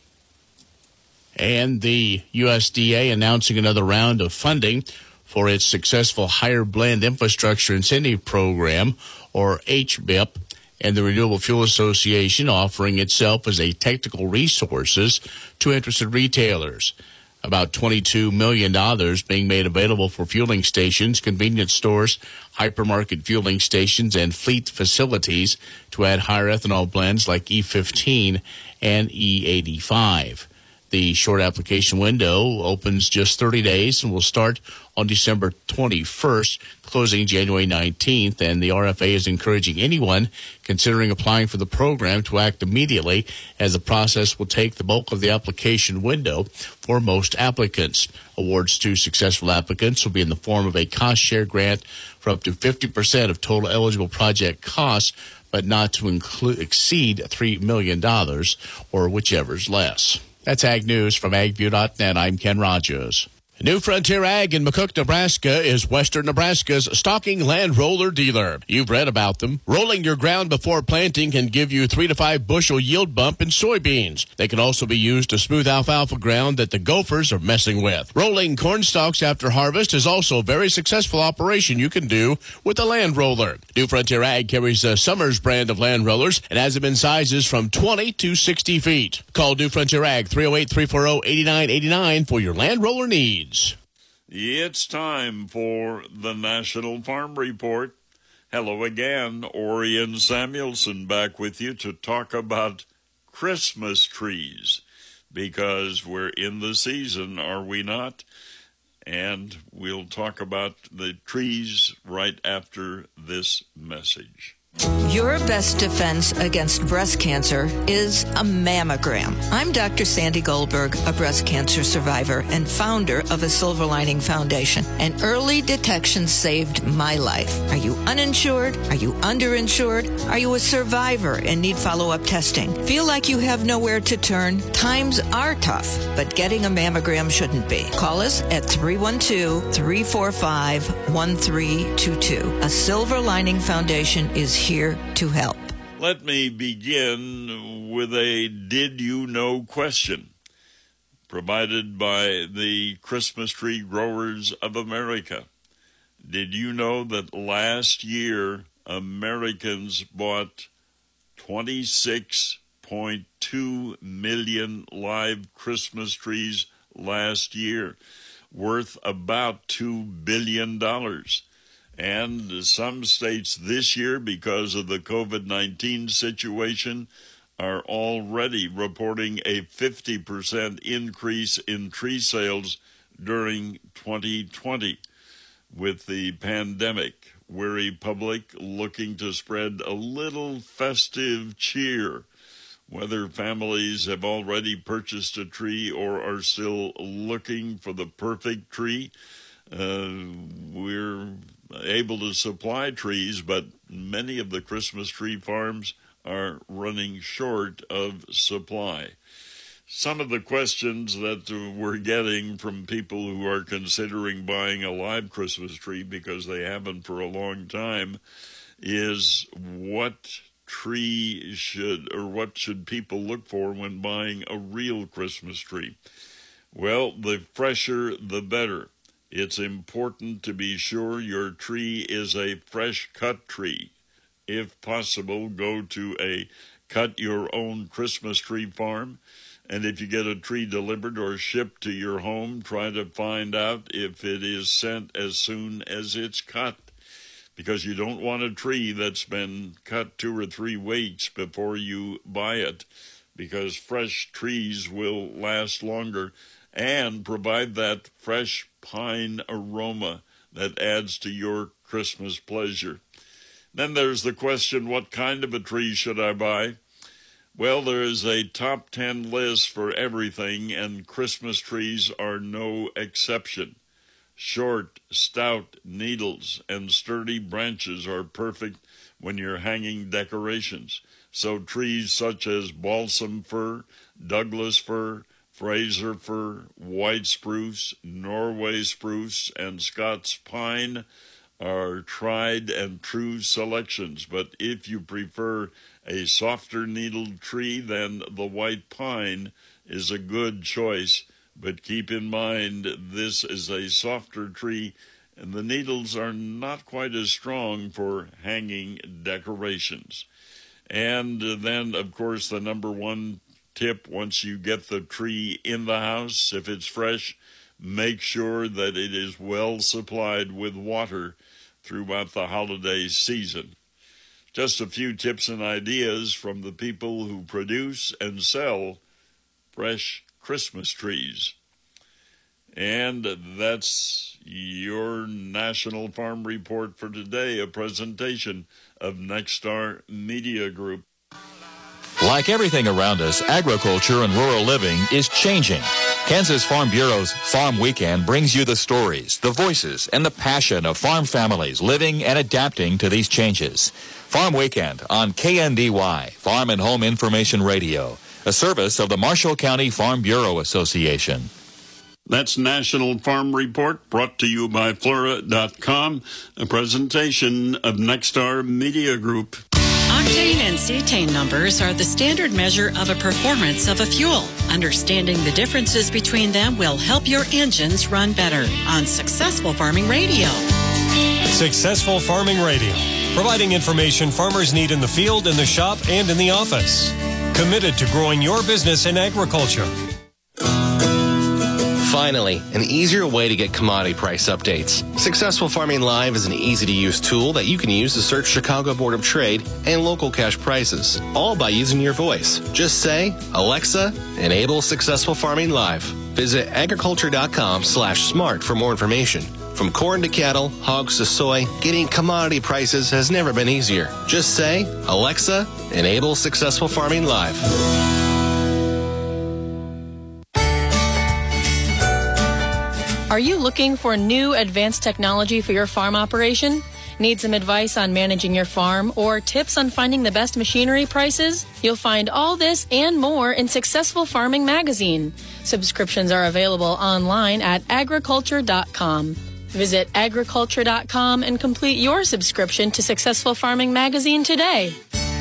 And the U S D A announcing another round of funding for its successful Higher Blend Infrastructure Incentive Program, or H B I P, and the Renewable Fuel Association offering itself as a technical resources to interested retailers. About twenty-two million dollars being made available for fueling stations, convenience stores, hypermarket fueling stations, and fleet facilities to add higher ethanol blends like E fifteen and E eighty-five. The short application window opens just thirty days and will start on December twenty-first, closing January nineteenth, and the R F A is encouraging anyone considering applying for the program to act immediately, as the process will take the bulk of the application window for most applicants. Awards to successful applicants will be in the form of a cost-share grant for up to fifty percent of total eligible project costs, but not to include, exceed three million dollars, or whichever's less. That's Ag News from ag view dot net. I'm Ken Rogers. New Frontier Ag in McCook, Nebraska is Western Nebraska's stocking land roller dealer. You've read about them. Rolling your ground before planting can give you three to five bushel yield bump in soybeans. They can also be used to smooth alfalfa ground that the gophers are messing with. Rolling corn stalks after harvest is also a very successful operation you can do with the land roller. New Frontier Ag carries the Summers brand of land rollers and has them in sizes from twenty to sixty feet. Call New Frontier Ag three oh eight, three four oh, eight nine eight nine for your land roller needs. It's time for the National Farm Report. Hello again, Orion Samuelson back with you to talk about Christmas trees, because we're in the season, are we not? And we'll talk about the trees right after this message. Your best defense against breast cancer is a mammogram. I'm Doctor Sandy Goldberg, a breast cancer survivor and founder of a Silver Lining Foundation. And early detection saved my life. Are you uninsured? Are you underinsured? Are you a survivor and need follow-up testing? Feel like you have nowhere to turn? Times are tough, but getting a mammogram shouldn't be. Call us at three one two, three four five, one three two two. A Silver Lining Foundation is here to help. Let me begin with a did you know question provided by the Christmas Tree Growers of America. Did you know that last year Americans bought twenty-six point two million live Christmas trees last year, worth about two billion dollars? And some states this year, because of the covid nineteen situation, are already reporting a fifty percent increase in tree sales during twenty twenty. With the pandemic, weary public looking to spread a little festive cheer. Whether families have already purchased a tree or are still looking for the perfect tree, uh, we're able to supply trees, but many of the Christmas tree farms are running short of supply. Some of the questions that we're getting from people who are considering buying a live Christmas tree because they haven't for a long time is what tree should, or what should people look for when buying a real Christmas tree? Well, the fresher, the better. It's important to be sure your tree is a fresh cut tree. If possible, go to a cut your own Christmas tree farm. And if you get a tree delivered or shipped to your home, try to find out if it is sent as soon as it's cut. Because you don't want a tree that's been cut two or three weeks before you buy it, because fresh trees will last longer and provide that fresh pine aroma that adds to your Christmas pleasure. Then there's the question, what kind of a tree should I buy? Well, there is a top ten list for everything, and Christmas trees are no exception. Short, stout needles and sturdy branches are perfect when you're hanging decorations. So trees such as balsam fir, Douglas fir, Fraser fir, white spruce, Norway spruce, and Scots pine are tried and true selections. But if you prefer a softer needled tree, then the white pine is a good choice. But keep in mind, this is a softer tree, and the needles are not quite as strong for hanging decorations. And then, of course, the number one tip, once you get the tree in the house, if it's fresh, make sure that it is well supplied with water throughout the holiday season. Just a few tips and ideas from the people who produce and sell fresh Christmas trees. And that's your National Farm Report for today, a presentation of Nexstar Media Group. Like everything around us, agriculture and rural living is changing. Kansas Farm Bureau's Farm Weekend brings you the stories, the voices, and the passion of farm families living and adapting to these changes. Farm Weekend on K N D Y, Farm and Home Information Radio, a service of the Marshall County Farm Bureau Association. That's National Farm Report, brought to you by Flora dot com, a presentation of Nexstar Media Group. Octane and cetane numbers are the standard measure of a performance of a fuel. Understanding the differences between them will help your engines run better on Successful Farming Radio. Successful Farming Radio, providing information farmers need in the field, in the shop, and in the office. Committed to growing your business in agriculture. Finally, an easier way to get commodity price updates. Successful Farming Live is an easy-to-use tool that you can use to search Chicago Board of Trade and local cash prices, all by using your voice. Just say, Alexa, enable Successful Farming Live. Visit agriculture.com slash smart for more information. From corn to cattle, hogs to soy, getting commodity prices has never been easier. Just say, Alexa, enable Successful Farming Live. Are you looking for new advanced technology for your farm operation? Need some advice on managing your farm or tips on finding the best machinery prices? You'll find all this and more in Successful Farming Magazine. Subscriptions are available online at agriculture dot com. Visit agriculture dot com and complete your subscription to Successful Farming Magazine today.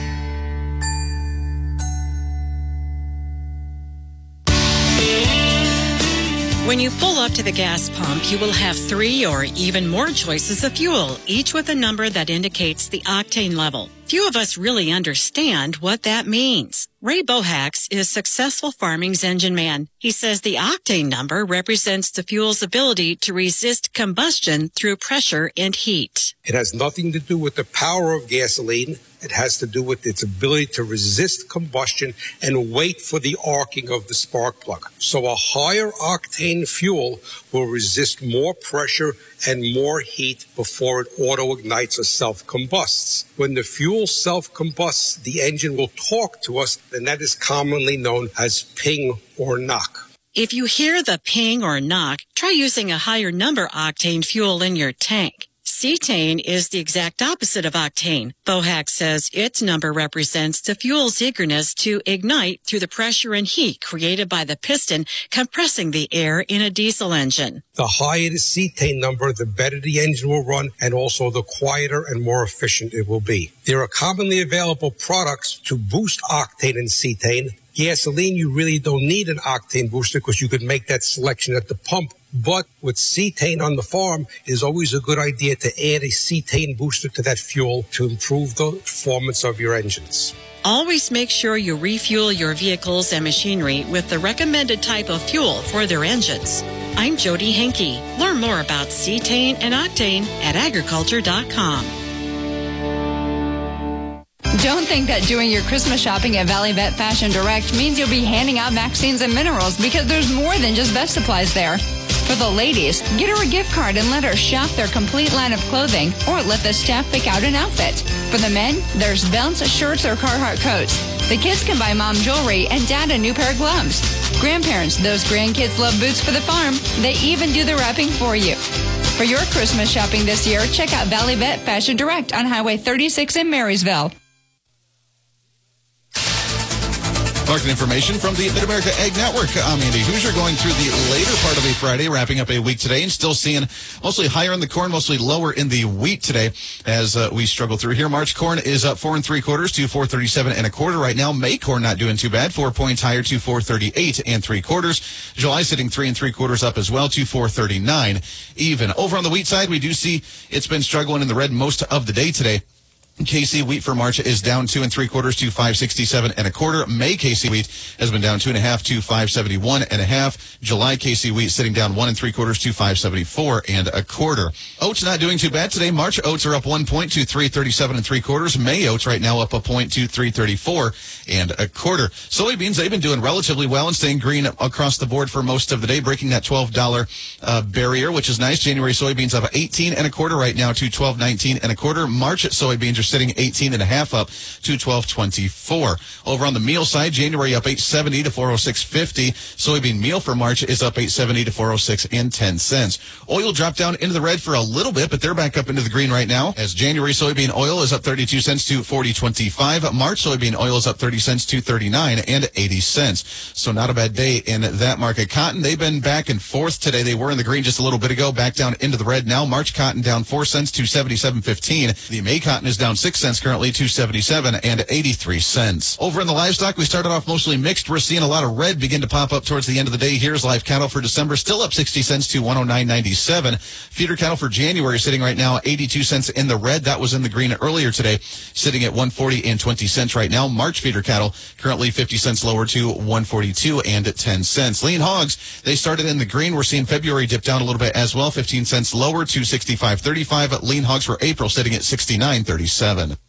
When you pull up to the gas pump, you will have three or even more choices of fuel, each with a number that indicates the octane level. Few of us really understand what that means. Ray Bohax is Successful Farming's engine man. He says the octane number represents the fuel's ability to resist combustion through pressure and heat. It has nothing to do with the power of gasoline. It has to do with its ability to resist combustion and wait for the arcing of the spark plug. So a higher octane fuel will resist more pressure and more heat before it auto-ignites or self-combusts. When the fuel self-combusts, the engine will talk to us, and that is commonly known as ping or knock. If you hear the ping or knock, try using a higher number octane fuel in your tank. Cetane is the exact opposite of octane. Bohax says its number represents the fuel's eagerness to ignite through the pressure and heat created by the piston compressing the air in a diesel engine. The higher the cetane number, the better the engine will run, and also the quieter and more efficient it will be. There are commonly available products to boost octane and cetane. Gasoline, you really don't need an octane booster because you could make that selection at the pump. But with cetane on the farm, it is always a good idea to add a cetane booster to that fuel to improve the performance of your engines. Always make sure you refuel your vehicles and machinery with the recommended type of fuel for their engines. I'm Jody Henke. Learn more about cetane and octane at agriculture dot com. Don't think that doing your Christmas shopping at Valley Vet Fashion Direct means you'll be handing out vaccines and minerals, because there's more than just vet supplies there. For the ladies, get her a gift card and let her shop their complete line of clothing, or let the staff pick out an outfit. For the men, there's belts, shirts, or Carhartt coats. The kids can buy mom jewelry and dad a new pair of gloves. Grandparents, those grandkids love boots for the farm. They even do the wrapping for you. For your Christmas shopping this year, check out Valley Vet Fashion Direct on Highway thirty-six in Marysville. Market information from the Mid-America Ag Network. I'm Andy Hoosier, going through the later part of a Friday, wrapping up a week today, and still seeing mostly higher in the corn, mostly lower in the wheat today as uh, we struggle through here. March corn is up four and three quarters to four thirty-seven and a quarter right now. May corn not doing too bad, four points higher to four thirty-eight and three quarters. July sitting three and three quarters up as well to four thirty-nine even. Over on the wheat side, we do see it's been struggling in the red most of the day today. K C wheat for March is down two and three quarters to five sixty-seven and a quarter. May K C wheat has been down two and a half to five seventy-one and a half. July K C wheat sitting down one and three quarters to five seventy-four and a quarter. Oats not doing too bad today. March oats are up one point to three thirty-seven and three quarters. May oats right now up a point to three thirty-four and a quarter. Soybeans, they've been doing relatively well and staying green across the board for most of the day, breaking that twelve dollars uh, barrier, which is nice. January soybeans up eighteen and a quarter right now to twelve nineteen and a quarter. March soybeans are sitting eighteen and a half up to twelve twenty-four. Over on the meal side, January up eight seventy to four oh six fifty. Soybean meal for March is up eight seventy to four oh six and ten cents. Oil dropped down into the red for a little bit, but they're back up into the green right now, as January soybean oil is up thirty-two cents to forty twenty-five. March soybean oil is up thirty cents to thirty-nine and eighty cents. So not a bad day in that market. Cotton, they've been back and forth today. They were in the green just a little bit ago, back down into the red now. March cotton down four cents to seventy-seven fifteen. The May cotton is down six cents currently to seventy-seven and eighty-three cents. Over in the livestock, we started off mostly mixed. We're seeing a lot of red begin to pop up towards the end of the day. Here's live cattle for December, still up sixty cents to one oh nine ninety-seven. Feeder cattle for January sitting right now eighty-two cents in the red. That was in the green earlier today, sitting at one forty and twenty cents right now. March feeder cattle currently fifty cents lower to one forty-two and ten cents. Lean hogs, they started in the green. We're seeing February dip down a little bit as well, fifteen cents lower to sixty-five thirty-five. Lean hogs for April sitting at sixty-nine thirty-seven.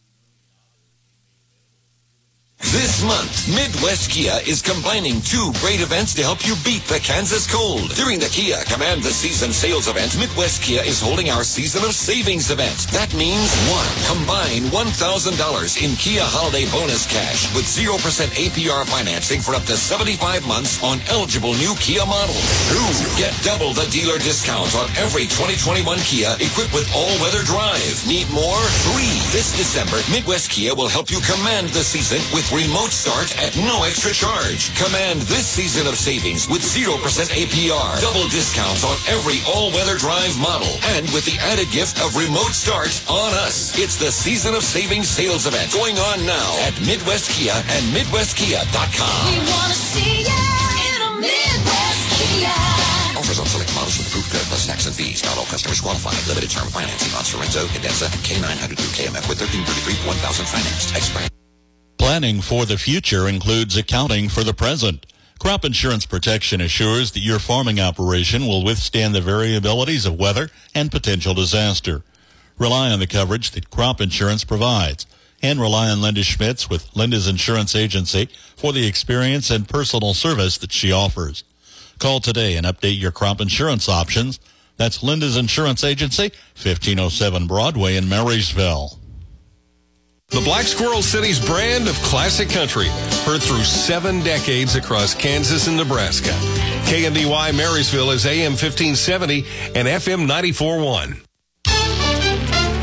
This month, Midwest Kia is combining two great events to help you beat the Kansas cold. During the Kia Command the Season sales event, Midwest Kia is holding our Season of Savings event. That means, one, combine one thousand dollars in Kia Holiday Bonus Cash with zero percent A P R financing for up to seventy-five months on eligible new Kia models. Two, get double the dealer discounts on every twenty twenty-one Kia equipped with all-weather drive. Need more? Three, this December, Midwest Kia will help you command the season with remote start at no extra charge. Command this season of savings with zero percent A P R. Double discounts on every all-weather drive model. And with the added gift of remote start on us. It's the Season of Savings sales event going on now at Midwest Kia and Midwest Kia dot com. We want to see ya in a Midwest Kia. Offers on select models with approved credit plus tax and fees. Not all customers qualify. Limited term financing on Sorrento, Cadenza, and K nine hundred through K M F with thirteen thirty-three one thousand financed. Express. Planning for the future includes accounting for the present. Crop insurance protection assures that your farming operation will withstand the variabilities of weather and potential disaster. Rely on the coverage that crop insurance provides, and rely on Linda Schmitz with Linda's Insurance Agency for the experience and personal service that she offers. Call today and update your crop insurance options. That's Linda's Insurance Agency, fifteen oh seven Broadway in Marysville. The Black Squirrel City's brand of classic country, heard through seven decades across Kansas and Nebraska. K N D Y Marysville is A M fifteen seventy and F M ninety-four point one.